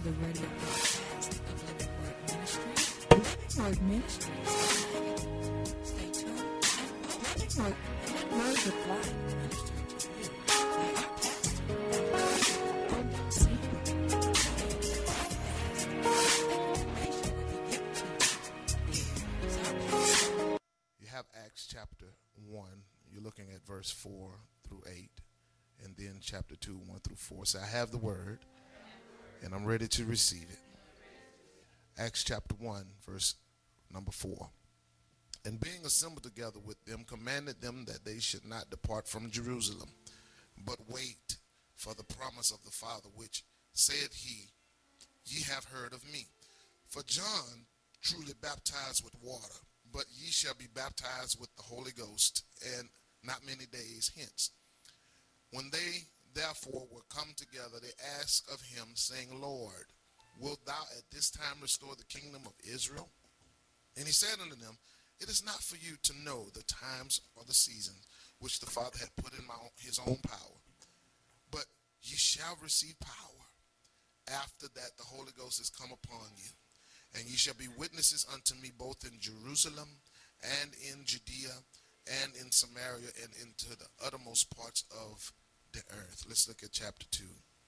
the radio broadcast of Living Word Ministries. Living Word Ministries. Stay tuned. Living Word of Life ministering to you by our pastor, Dr. Information will be given to you. Here's our pastor. You have Acts chapter 1. You're looking at verse 4 through 8. And then chapter 2, 1 through 4. So I have the word, and I'm ready to receive it. Acts chapter 1, verse number 4. And being assembled together with them, commanded them that they should not depart from Jerusalem, but wait for the promise of the Father, which said he, ye have heard of me. For John truly baptized with water, but ye shall be baptized with the Holy Ghost, and not many days hence. When they therefore were come together, they asked of him, saying, Lord, wilt thou at this time restore the kingdom of Israel? And he said unto them, it is not for you to know the times or the seasons which the Father hath put in his own power, but ye shall receive power after that the Holy Ghost is come upon you. And ye shall be witnesses unto me both in Jerusalem and in Judea and in Samaria and into the uttermost parts of the earth. Let's look at chapter 2.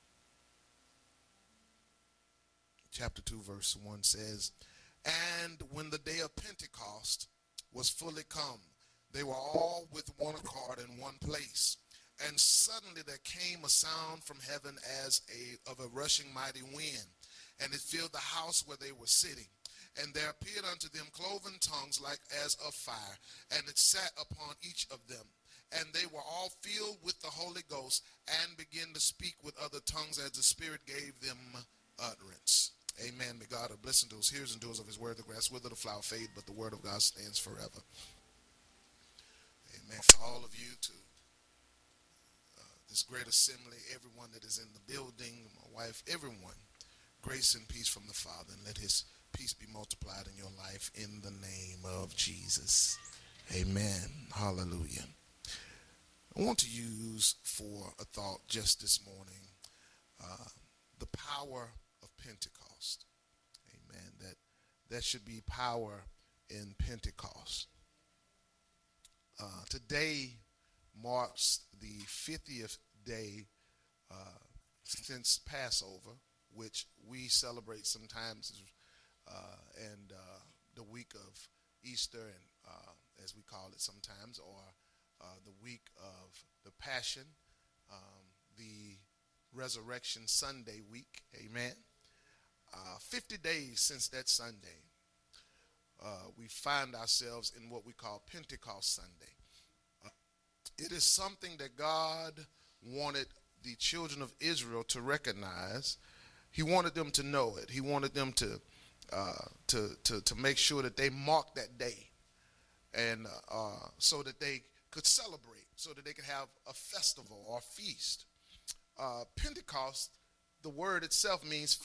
Chapter 2 verse 1 says, and when the day of Pentecost was fully come, they were all with one accord in one place. And suddenly there came a sound from heaven as of a rushing mighty wind, and it filled the house where they were sitting. And there appeared unto them cloven tongues like as of fire, and it sat upon each of them. And they were all filled with the Holy Ghost, and began to speak with other tongues as the Spirit gave them utterance. Amen. May God have blessing to those hearers and doers of his word. The grass wither, the flower fade, but the word of God stands forever. Amen. For all of you, to this great assembly, everyone that is in the building, my wife, everyone, grace and peace from the Father, and let his peace be multiplied in your life in the name of Jesus. Amen. Hallelujah. I want to use for a thought just this morning the power of Pentecost. Amen. That should be power in Pentecost. Today marks the 50th day since Passover, which we celebrate sometimes, and the week of Easter, and as we call it sometimes, or the week of the Passion, the Resurrection Sunday week. Amen. 50 days since that Sunday, we find ourselves in what we call Pentecost Sunday. It is something that God wanted the children of Israel to recognize. He wanted them to know it. He wanted them to make sure that they marked that day, and so that they could celebrate, so that they could have a festival or feast. Pentecost, the word itself means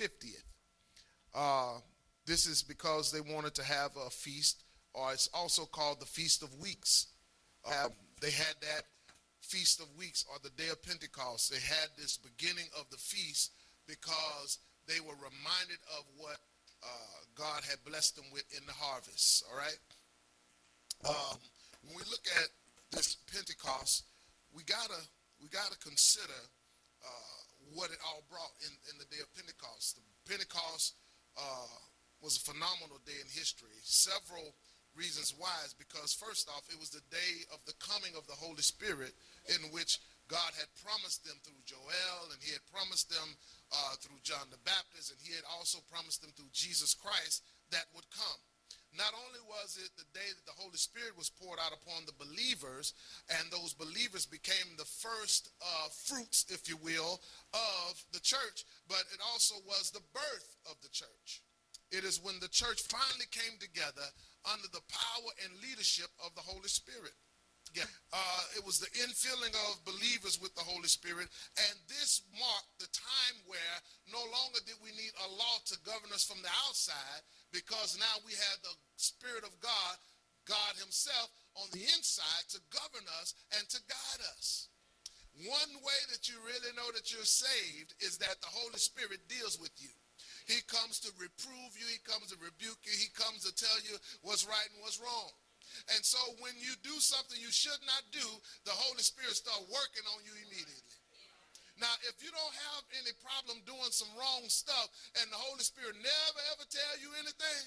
50th. This is because they wanted to have a feast, or it's also called the Feast of Weeks. They had that Feast of Weeks, or the Day of Pentecost. They had this beginning of the feast because they were reminded of what God had blessed them with in the harvest. All right. When we look at this Pentecost, we gotta consider what it all brought in the Day of Pentecost. The Pentecost was a phenomenal day in history. Several reasons why is because, first off, it was the day of the coming of the Holy Spirit, in which God had promised them through Joel, and he had promised them through John the Baptist, and he had also promised them through Jesus Christ that would come. Not only was it the day that the Holy Spirit was poured out upon the believers, and those believers became the first fruits, if you will, of the church, but it also was the birth of the church. It is when the church finally came together under the power and leadership of the Holy Spirit. Yeah, it was the infilling of believers with the Holy Spirit, and this marked the time where no longer did we need a law to govern us from the outside, because now we had the Spirit of God, God himself, on the inside to govern us and to guide us. One way that you really know that you're saved is that the Holy Spirit deals with you. He comes to reprove you. He comes to rebuke you. He comes to tell you what's right and what's wrong. And so when you do something you should not do, the Holy Spirit start working on you immediately. Now, if you don't have any problem doing some wrong stuff and the Holy Spirit never ever tell you anything,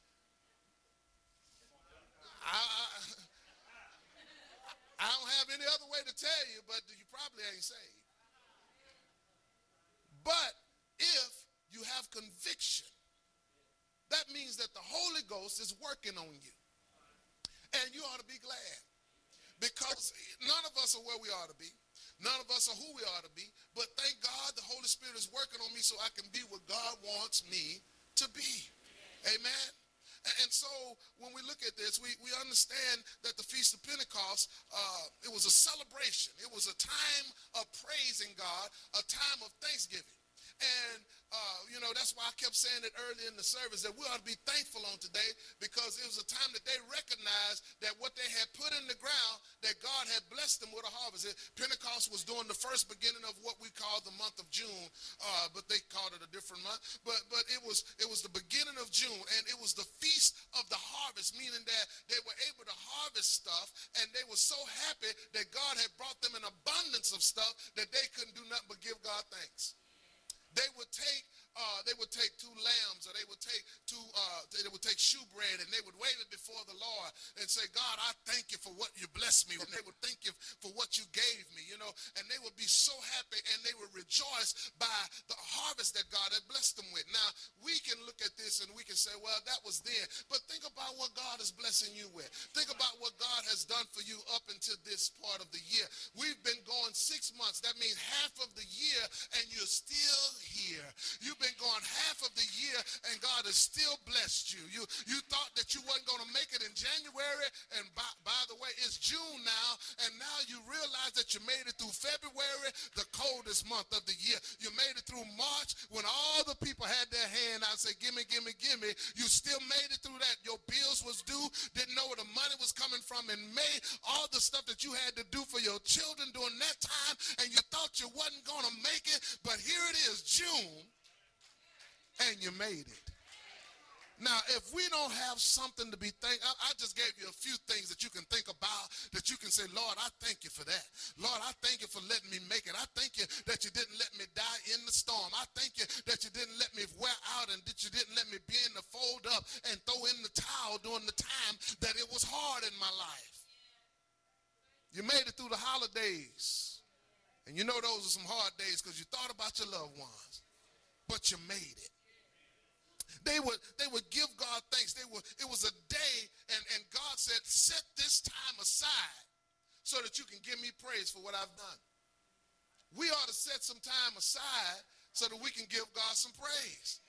I don't have any other way to tell you, but you probably ain't saved. But if you have conviction, that means that the Holy Ghost is working on you. And you ought to be glad, because none of us are where we ought to be. None of us are who we ought to be. But thank God the Holy Spirit is working on me so I can be what God wants me to be. Amen. And so when we look at this, we understand that the Feast of Pentecost, it was a celebration. It was a time of praising God, a time of thanksgiving. And, that's why I kept saying it earlier in the service, that we ought to be thankful on today, because it was a time that they recognized that what they had put in the ground, that God had blessed them with a harvest. Pentecost was during the first beginning of what we call the month of June, but they called it a different month. But it was the beginning of June, and it was the Feast of the Harvest, meaning that they were able to harvest stuff, and they were so happy that God had brought them an abundance of stuff that they couldn't do nothing but give God thanks. They would take 2 lambs, or they would take shewbread, and they would wave it before the Lord and say, God, I thank you for what you blessed me with. They would thank you for what you gave me, and they would be so happy, and they would rejoice by the harvest that God had blessed them with. Now, we can look at this and we can say, well, that was then, but think about what God is blessing you with. Think about what God has done for you up until this part of the year. We've been going 6 months. That means half of the year, and you're still here. You've been going half of the year, and God has still blessed you. You thought that you wasn't going to make it in January, and by the way, it's June now, and now you realize that you made it through February, the coldest month of the year. You made it through March, when all the people had their hand out, say, gimme, gimme, gimme. You still made it through that. Your bills was due, didn't know where the money was coming from in May, all the stuff that you had to do for your children during that time, and you thought you wasn't going to make it, but here it is, June, and you made it. Now, if we don't have something to be thankful, I just gave you a few things that you can think about, that you can say, Lord, I thank you for that. Lord, I thank you for letting me make it. I thank you that you didn't let me die in the storm. I thank you that you didn't let me wear out, and that you didn't let me be in the fold up and throw in the towel during the time that it was hard in my life. You made it through the holidays. And you know those are some hard days because you thought about your loved ones. But you made it. They would give God thanks. It was a day, and God said, set this time aside so that you can give me praise for what I've done. We ought to set some time aside so that we can give God some praise.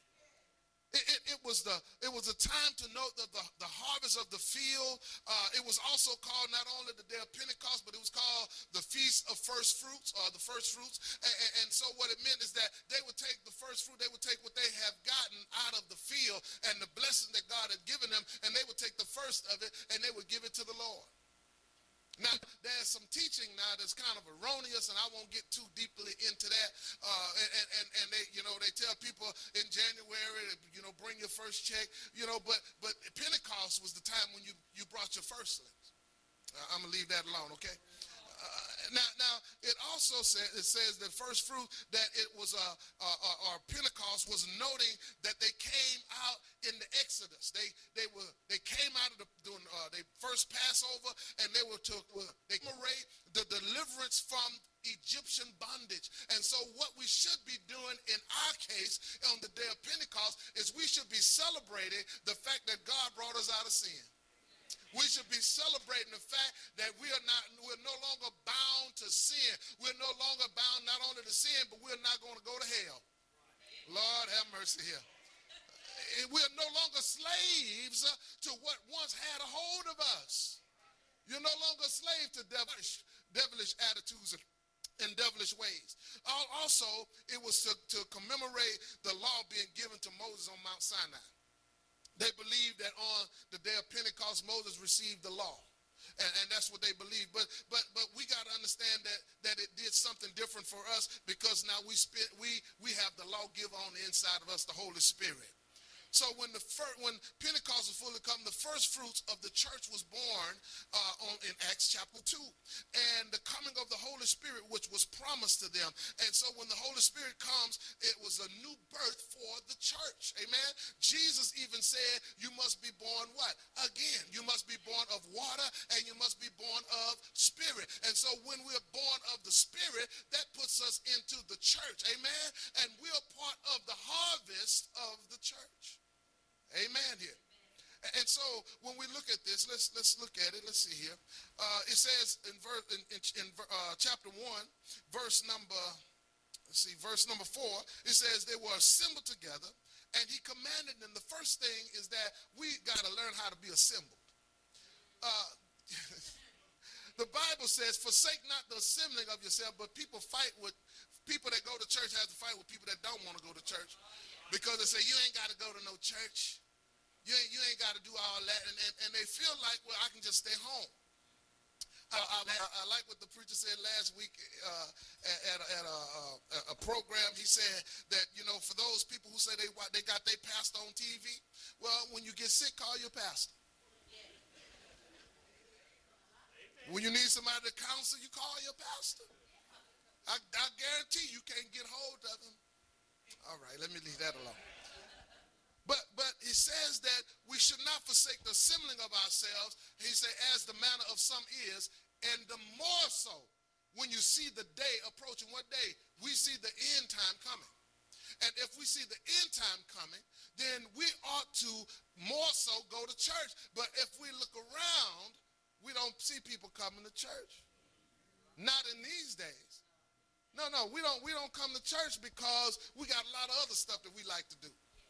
It was a time to note the harvest of the field. It was also called not only the day of Pentecost, but it was called the Feast of First Fruits, or the first fruits. And so what it meant is that they would take the first fruit, they would take what they have gotten out of the field and the blessing that God had given them, and they would take the first of it and they would give it to the Lord. Now, there's some teaching now that's kind of erroneous, and I won't get too deeply into that. And they tell people in January, bring your first check, but Pentecost was the time when you brought your firstlings. I'm going to leave that alone, okay? Now, it also says that first fruit, that it was or Pentecost was noting that they came out in the Exodus. They came out of the first Passover, and they commemorate the deliverance from Egyptian bondage. And so what we should be doing in our case on the day of Pentecost is we should be celebrating the fact that God brought us out of sin. We should be celebrating the fact that we're no longer bound to sin. We're no longer bound not only to sin, but we're not going to go to hell. Lord have mercy here. We're no longer slaves to what once had a hold of us. You're no longer a slave to devilish attitudes and devilish ways. Also, it was to commemorate the law being given to Moses on Mount Sinai. They believed that on the day of Pentecost, Moses received the law. and that's what they believe. But we got to understand that it did something different for us, because now we have the lawgiver on the inside of us, the Holy Spirit. So when Pentecost was fully come, the first fruits of the church was born in Acts chapter 2. And the coming of the Holy Spirit, which was promised to them. And so when the Holy Spirit comes, it was a new birth for the church. Amen? Jesus even said, you must be born what? Again, you must be born of water, and you must be born of spirit. And so when we're born of the Spirit, that puts us into the church. Amen? And we're part of the harvest of the church. Amen here. And so when we look at this, let's look at it. Let's see here. It says in chapter 1, verse number 4, it says they were assembled together, and he commanded them. The first thing is that we got to learn how to be assembled. The Bible says, forsake not the assembling of yourself, but people that go to church have to fight with people that don't want to go to church. Because they say, you ain't got to go to no church. You ain't got to do all that. And they feel like, well, I can just stay home. I like what the preacher said last week at a program. He said that, for those people who say they got their pastor on TV, well, when you get sick, call your pastor. When you need somebody to counsel, you call your pastor. I guarantee you can't get hold of him. All right, let me leave that alone. But he says that we should not forsake the assembling of ourselves. He said, as the manner of some is, and the more so when you see the day approaching. What day? We see the end time coming. And if we see the end time coming, then we ought to more so go to church. But if we look around, we don't see people coming to church. Not in these days. No, we don't come to church because we got a lot of other stuff that we like to do.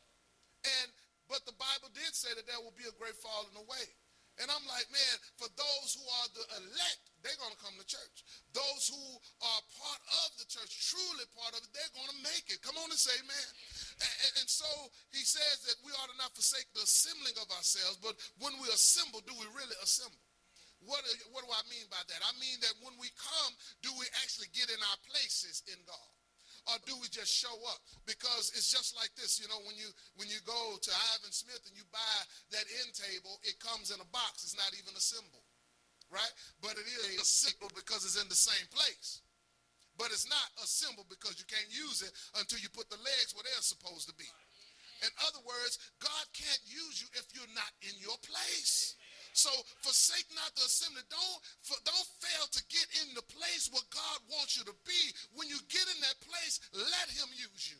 But the Bible did say that there will be a great falling away. And I'm like, man, for those who are the elect, they're going to come to church. Those who are part of the church, truly part of it, they're going to make it. Come on and say amen. And so he says that we ought to not forsake the assembling of ourselves, but when we assemble, do we really assemble? What do I mean by that? I mean that when we come, do we actually get in our places in God? Or do we just show up? Because it's just like this, when you go to Ivan Smith and you buy that end table, it comes in a box. It's not even assembled, right? But it is assembled because it's in the same place. But it's not assembled because you can't use it until you put the legs where they're supposed to be. In other words, God can't use you if you're not in your place. So forsake not the assembly. Don't fail to get in the place where God wants you to be. When you get in that place, let him use you.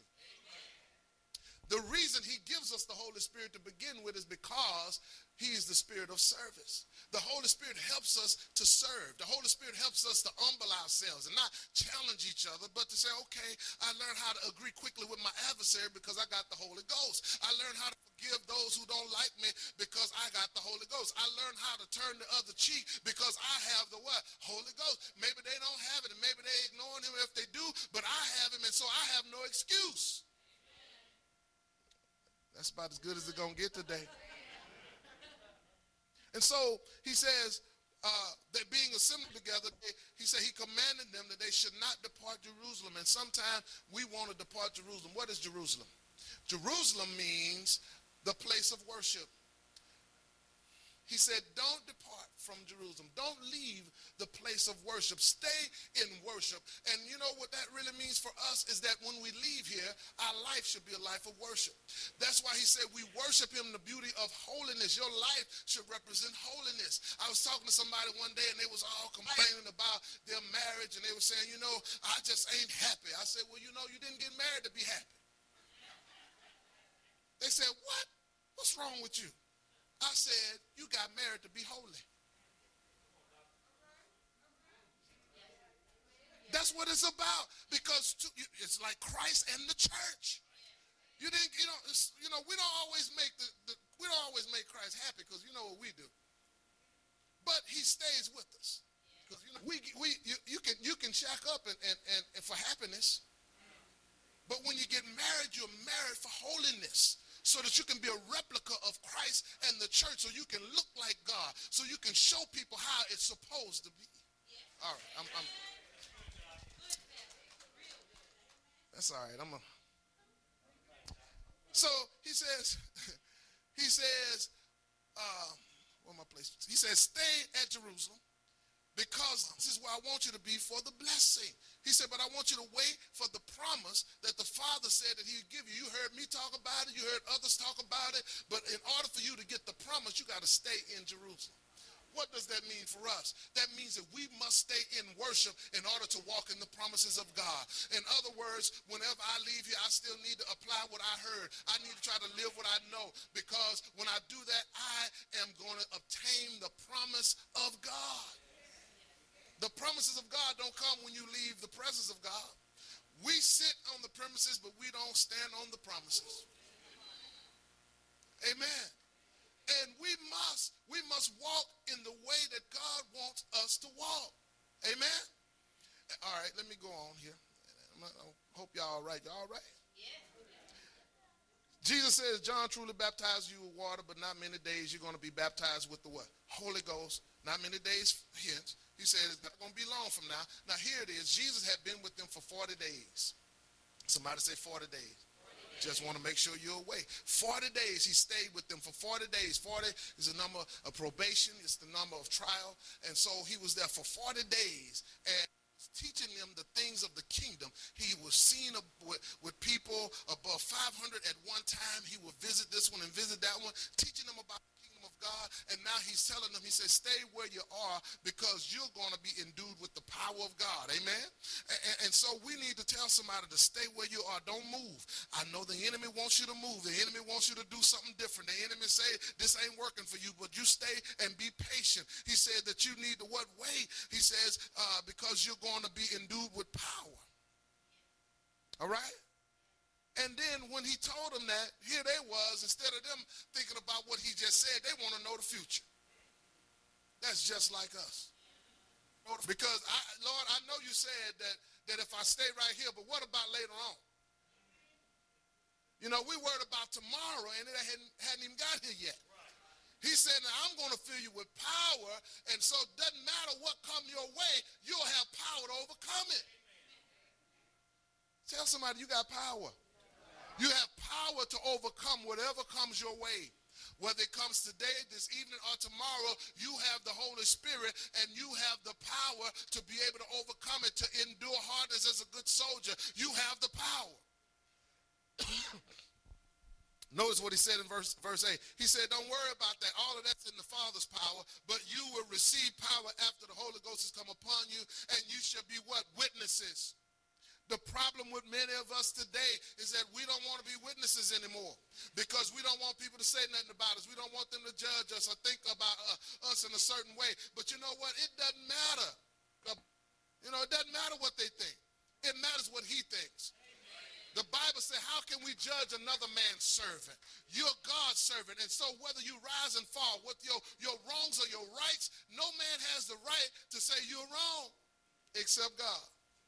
The reason he gives us the Holy Spirit to begin with is because he is the spirit of service. The Holy Spirit helps us to serve. The Holy Spirit helps us to humble ourselves and not challenge each other, but to say, okay, I learned how to agree quickly with my adversary because I got the Holy Ghost. I learned how to forgive those who don't like me because I got the Holy Ghost. I learned how to turn the other cheek because I have the what? Holy Ghost. Maybe they don't have it, and maybe they ignoring him if they do, but I have him, and so I have no excuse. That's about as good as it's going to get today. And so he says, that being assembled together, he said he commanded them that they should not depart Jerusalem. And sometimes we want to depart Jerusalem. What is Jerusalem? Jerusalem means the place of worship. He said, don't depart from Jerusalem. Don't leave the place of worship. Stay in worship. And you know what that really means for us is that when we leave here, our life should be a life of worship. That's why he said we worship him in the beauty of holiness. Your life should represent holiness. I was talking to somebody one day, and they was all complaining about their marriage, and they were saying, I just ain't happy. I said, well, you didn't get married to be happy. They said, what? What's wrong with you? I said, you got married to be holy. That's what it's about, because it's like Christ and the church. We don't always make Christ happy, because you know what we do. But he stays with us. Because you can shack up and for happiness. But when you get married, you're married for holiness. so that you can be a replica of Christ and the church, so you can look like God, so you can show people how it's supposed to be. All right, that's all right. So he says, he says, where my place? He says, stay at Jerusalem, because this is where I want you to be for the blessing. He said, but I want you to wait for the promise that the Father said that he would give you. You heard me talk about it. You heard others talk about it. But in order for you to get the promise, you got to stay in Jerusalem. What does that mean for us? That means that we must stay in worship in order to walk in the promises of God. In other words, whenever I leave here, I still need to apply what I heard. I need to try to live what I know, because when I do that, I am going to obtain the promise of God. The promises of God don't come when you leave the presence of God. We sit on the premises, but we don't stand on the promises. Amen. And we must walk in the way that God wants us to walk. Amen. All right, let me go on here. I hope y'all all right. Y'all all right? Jesus says, John truly baptized you with water, but not many days you're going to be baptized with the what? Holy Ghost. Not many days hence. He said it's not going to be long from now. Now here it is. Jesus had been with them for 40 days. Somebody say 40 days. Just want to make sure you're awake. 40 days he stayed with them for 40 days. 40 is the number of probation. It's the number of trial. And so he was there for 40 days and teaching them the things of the kingdom. He was seen with people above 500 at one time. He would visit this one and visit that one, teaching them about the kingdom of God. And now he's telling them, he says, stay where you are, because you're going to be endued with the power of God. Amen. And so we need to tell somebody to stay where you are. Don't move. I know the enemy wants you to move. The enemy wants you to do something different. The enemy say this ain't working for you, but you stay and be patient. He said that you need to what? Wait. He says because you're going to be endued with power. All right. And then when he told them that, here they was, instead of them thinking about what he just said, they want to know the future. That's just like us. Because, Lord, I know you said that if I stay right here, but what about later on? You know, we worried about tomorrow, and it hadn't even got here yet. He said, now I'm going to fill you with power, and so it doesn't matter what come your way, you'll have power to overcome it. Tell somebody you got power. You have power to overcome whatever comes your way. Whether it comes today, this evening, or tomorrow, you have the Holy Spirit, and you have the power to be able to overcome it, to endure hardness as a good soldier. You have the power. Notice what he said in verse 8. He said, don't worry about that. All of that's in the Father's power, but you will receive power after the Holy Ghost has come upon you, and you shall be what? Witnesses. The problem with many of us today is that we don't want to be witnesses anymore, because we don't want people to say nothing about us. We don't want them to judge us or think about us in a certain way. But you know what? It doesn't matter. You know, it doesn't matter what they think. It matters what he thinks. The Bible says, how can we judge another man's servant? You're God's servant. And so whether you rise and fall, with your wrongs or your rights, no man has the right to say you're wrong except God.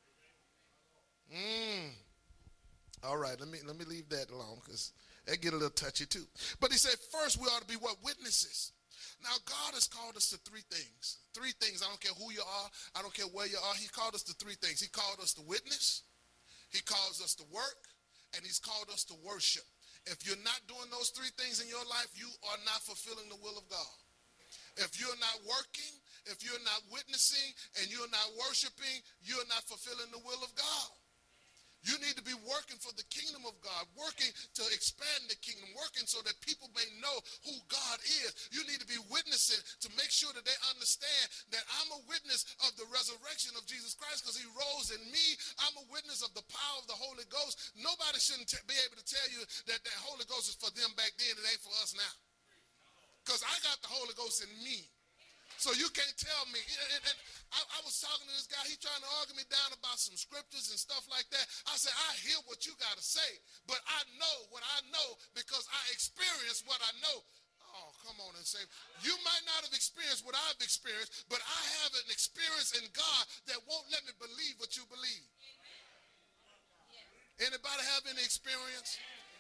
All right, let me leave that alone, because that get a little touchy too. But he said first we ought to be what? Witnesses. Now God has called us to three things. Three things. I don't care who you are. I don't care where you are. He called us to three things. He called us to witness. He calls us to work. And he's called us to worship. If you're not doing those three things in your life, you are not fulfilling the will of God. If you're not working, if you're not witnessing, and you're not worshiping, you're not fulfilling the will of God. You need to be working for the kingdom of God, working to expand the kingdom, working so that people may know who God is. You need to be witnessing to make sure that they understand that I'm a witness of the resurrection of Jesus Christ, because he rose in me. I'm a witness of the power of the Holy Ghost. Nobody shouldn't be able to tell you that the Holy Ghost is for them back then. It ain't for us now, because I got the Holy Ghost in me. So you can't tell me. And I was talking to this guy. He trying to argue me down about some scriptures and stuff like that. I said, I hear what you got to say, but I know what I know because I experienced what I know. Oh, come on and say, you might not have experienced what I've experienced, but I have an experience in God that won't let me believe what you believe. Anybody have any experience?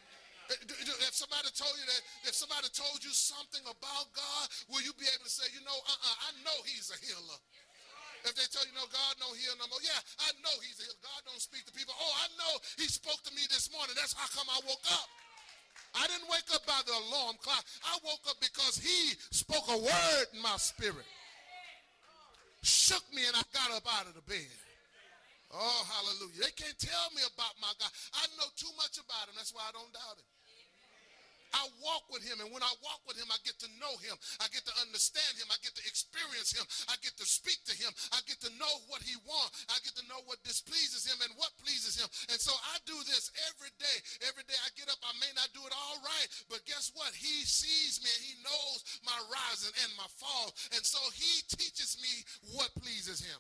If somebody told you that, if somebody told you something about God, will you be able to say, you know, I know he's a healer? If they tell you, no, God don't heal no more. Yeah, I know he's a healer. God don't speak to people. Oh, I know he spoke to me this morning. That's how come I woke up. I didn't wake up by the alarm clock. I woke up because he spoke a word in my spirit. Shook me and I got up out of the bed. Oh, hallelujah. They can't tell me about my God. I know too much about him. That's why I don't doubt him. I walk with him, and when I walk with him, I get to know him. I get to understand him. I get to experience him. I get to speak to him. I get to know what he wants. I get to know what displeases him and what pleases him. And so I do this every day. Every day I get up, I may not do it all right, but guess what? He sees me, and he knows my rising and my fall. And so he teaches me what pleases him.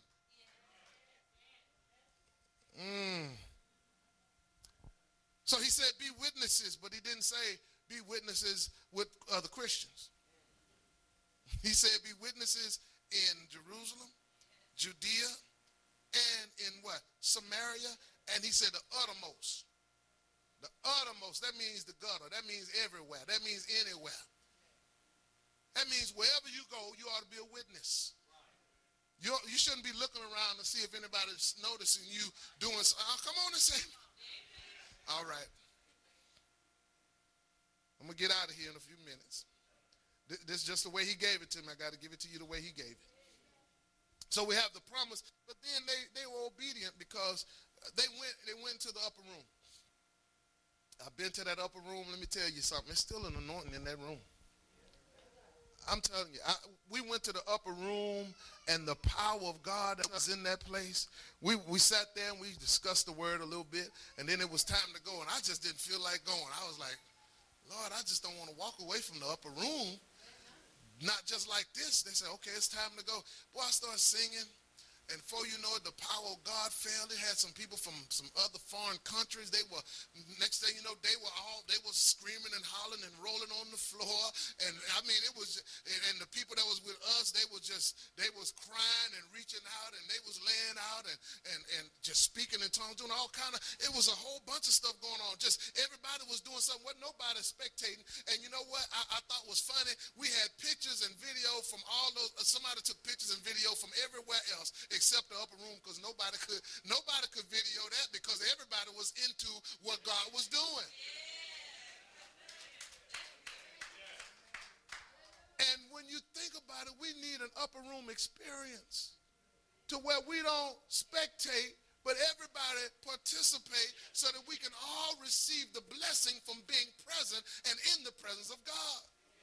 So he said, be witnesses, but he didn't say be witnesses with other Christians. He said, be witnesses in Jerusalem, Judea, and in what? Samaria. And he said the uttermost. The uttermost, that means the gutter. That means everywhere. That means anywhere. That means wherever you go, you ought to be a witness. You shouldn't be looking around to see if anybody's noticing you doing something. Oh, come on and say, all right. I'm going to get out of here in a few minutes. This is just the way he gave it to me. I got to give it to you the way he gave it. So we have the promise, but then they were obedient because they went to the upper room. I've been to that upper room. Let me tell you something. It's still an anointing in that room. I'm telling you, we went to the upper room, and the power of God that was in that place. We sat there and we discussed the word a little bit, and then it was time to go, and I just didn't feel like going. I was like, Lord, I just don't want to walk away from the upper room. Not just like this. They said, okay, it's time to go. Boy, I started singing. And before you know it, the power of God fell. They had some people from some other foreign countries. They were, next thing you know, they were screaming and hollering and rolling on the floor. And I mean, it was, and the people that was with us, they was crying and reaching out, and they was laying out and just speaking in tongues, doing all kind of, it was a whole bunch of stuff going on. Just everybody was doing something. Wasn't nobody spectating. And you know what I thought was funny? We had pictures and video from all those, somebody took pictures and video from everywhere else except the upper room, because nobody could video that because everybody was into what God was doing. And when you think about it, we need an upper room experience to where we don't spectate, but everybody participate so that we can all receive the blessing from being present and in the presence of God.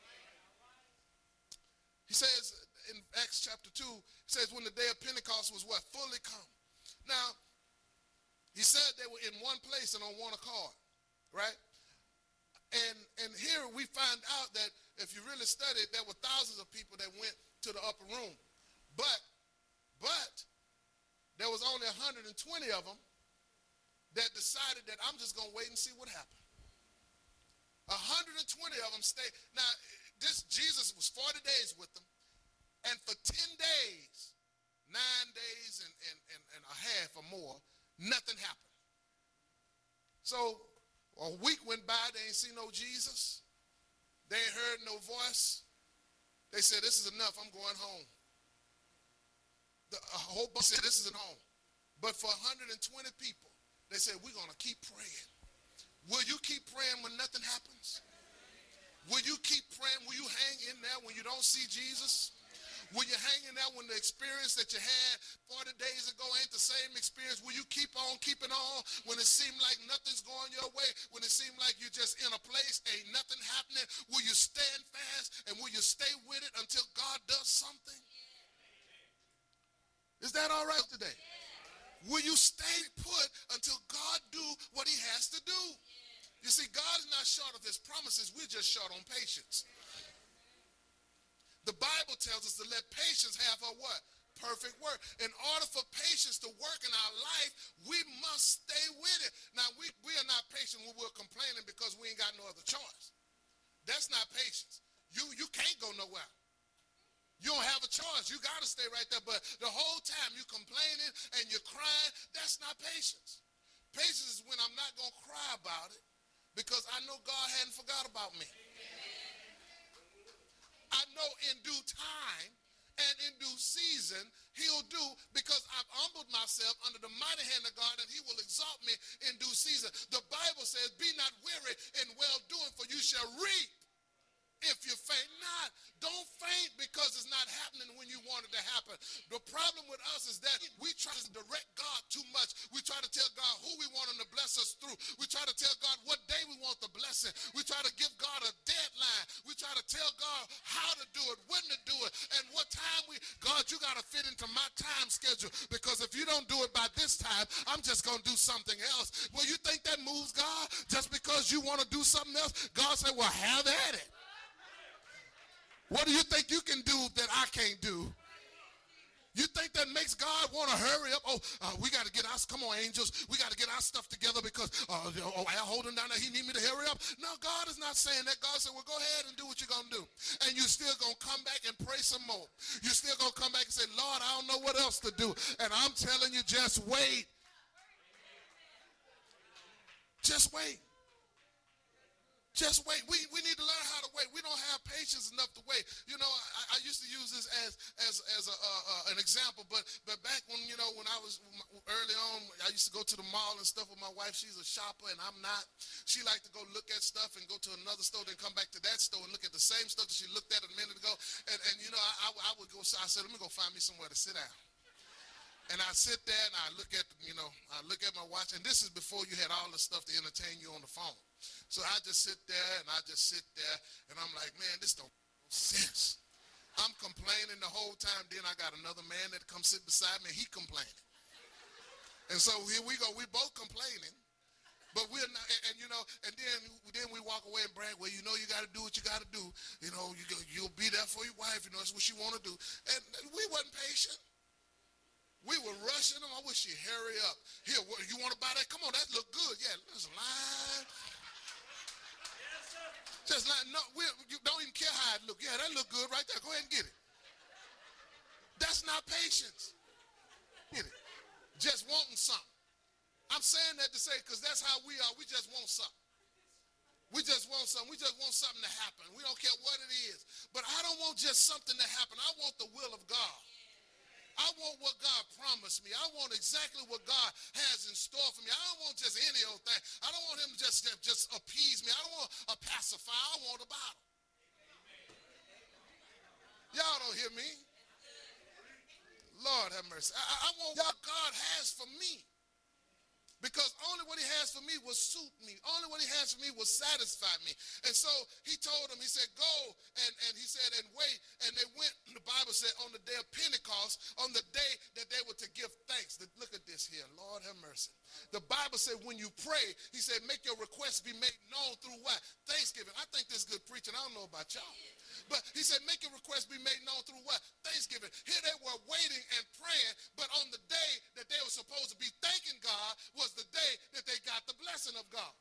He says in Acts chapter 2, he says when the day of Pentecost was what? Fully come. Now, he said they were in one place and on one accord, right? And here we find out that if you really study it, there were thousands of people that went to the upper room. But there was only 120 of them that decided that I'm just going to wait and see what happened. 120 of them stayed. Now, Jesus was 40 days with them, and for 10 days, 9 days and a half or more, nothing happened. So a week went by, they ain't seen no Jesus. They ain't heard no voice. They said, this is enough, I'm going home. A whole bunch said, this isn't home. But for 120 people, they said, we're going to keep praying. Will you keep praying when nothing happens? Will you keep praying? Will you hang in there when you don't see Jesus? Will you hang in there when the experience that you had 40 days ago ain't the same experience? Will you keep on keeping on when it seemed like nothing's going your way? When it seemed like you're just in a place, ain't nothing happening? Will you stand fast and will you stay with it until God does something? Is that all right today? Will you stay put until God do what he has to do? You see, God is not short of his promises. We're just short on patience. The Bible tells us to let patience have her what? Perfect work. In order for patience to work in our life, we must stay with it. Now, we are not patient when we're complaining because we ain't got no other choice. That's not patience. You can't go nowhere. You don't have a choice. You got to stay right there. But the whole time you're complaining and you're crying, that's not patience. Patience is when I'm not going to cry about it, because I know God forgot about me. I know in due time and in due season, he'll do, because I've humbled myself under the mighty hand of God, and he will exalt me in due season. The Bible says, be not weary in well-doing, for you shall reap if you faint not. Don't faint because it's not happening when you want it to happen. The problem with us is that we try to direct God too much. We try to tell God who we want him to bless us through. We try to tell God what day we want the blessing. We try to give God a deadline. We try to tell God how to do it, when to do it, and what time God, you got to fit into my time schedule, because if you don't do it by this time, I'm just going to do something else. Well, you think that moves God? Just because you want to do something else, God said, well, have at it. What do you think you can do that I can't do? You think that makes God want to hurry up? We got to get us, come on, angels, we got to get our stuff together because, I'll hold him down there, he need me to hurry up. No, God is not saying that. God said, well, go ahead and do what you're going to do. And you're still going to come back and pray some more. You're still going to come back and say, Lord, I don't know what else to do. And I'm telling you, just wait. Just wait. Just wait. We need to learn how to wait. We don't have patience enough to wait. You know, I used to use this as an example, but back when, you know, when I was early on, I used to go to the mall and stuff with my wife. She's a shopper and I'm not. She liked to go look at stuff and go to another store, then come back to that store and look at the same stuff that she looked at a minute ago. And you know, I would go, I said, let me go find me somewhere to sit down. And I sit there and I look at, you know, I look at my watch, and this is before you had all the stuff to entertain you on the phone. So I just sit there and and I'm like, man, this don't make no sense. I'm complaining the whole time. Then I got another man that comes sit beside me, and he complaining. And so here we go, we both complaining, but we're not, and you know, and then we walk away and brag, well, you know, you got to do what you got to do. You know, you'll be there for your wife, you know, that's what she want to do. And we wasn't patient. We were rushing them. I wish she'd hurry up. Here, you want to buy that? Come on, that look good. Yeah, there's a line. Just like, no, you don't even care how it look. Yeah, that look good right there. Go ahead and get it. That's not patience. Get it. Just wanting something. I'm saying that to say, because that's how we are. We just want something. We just want something. We just want something to happen. We don't care what it is. But I don't want just something to happen. I want the will of God. I want what God promised me. I want exactly what God has in store for me. I don't want just any old thing. I don't want him to just appease me. I don't want a pacifier. I want a bottle. Y'all don't hear me? Lord have mercy. I want what God has for me. Because only what he has for me will suit me. Only what he has for me will satisfy me. And so he told them, he said, go, and he said, and wait. And they went, the Bible said, on the day of Pentecost, on the day that they were to give thanks. Look at this here. Lord have mercy. The Bible said when you pray, he said, make your requests be made known through what? Thanksgiving. I think this is good preaching. I don't know about y'all. But he said, make your requests be made known through what? Thanksgiving. Here they were waiting and praying, but on the day that they were supposed to be thanking God was the day that they got the blessing of God.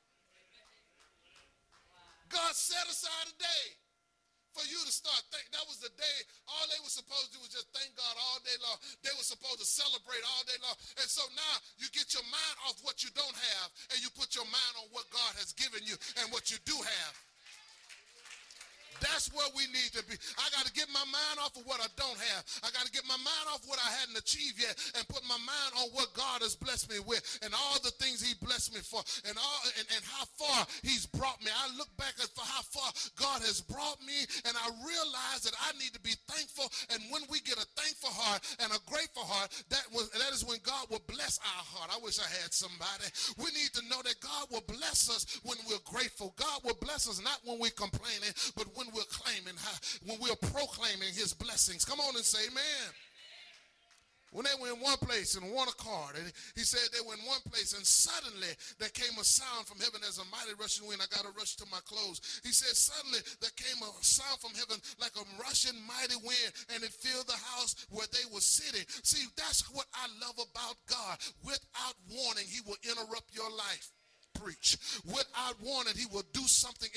God set aside a day for you to start thinking. That was the day, all they were supposed to do was just thank God all day long. They were supposed to celebrate all day long. And so now you get your mind off what you don't have, and you put your mind on what God has given you and what you do have. That's where we need to be. I got to get my mind off of what I don't have. I got to get my mind off what I hadn't achieved yet and put my mind on what God has blessed me with and all the things he blessed me for and how far he's brought me. I look back at how far God has brought me, and I realize that I need to be thankful. And when we get a thankful heart and a grateful heart, that is when God will bless our heart. I wish I had somebody. We need to know that God will bless us when we're grateful. God will bless us not when we're complaining, but when we're claiming, when we're proclaiming his blessings. Come on and say amen. When they were in one place in one accord, and he said they were in one place, and suddenly there came a sound from heaven as a mighty rushing wind. I got to rush to my clothes. He said suddenly there came a sound from heaven like a rushing mighty wind, and it filled the house where they were sitting. See, that's what I love about God. Without warning, he will interrupt your life. Preach. Without warning, he will do something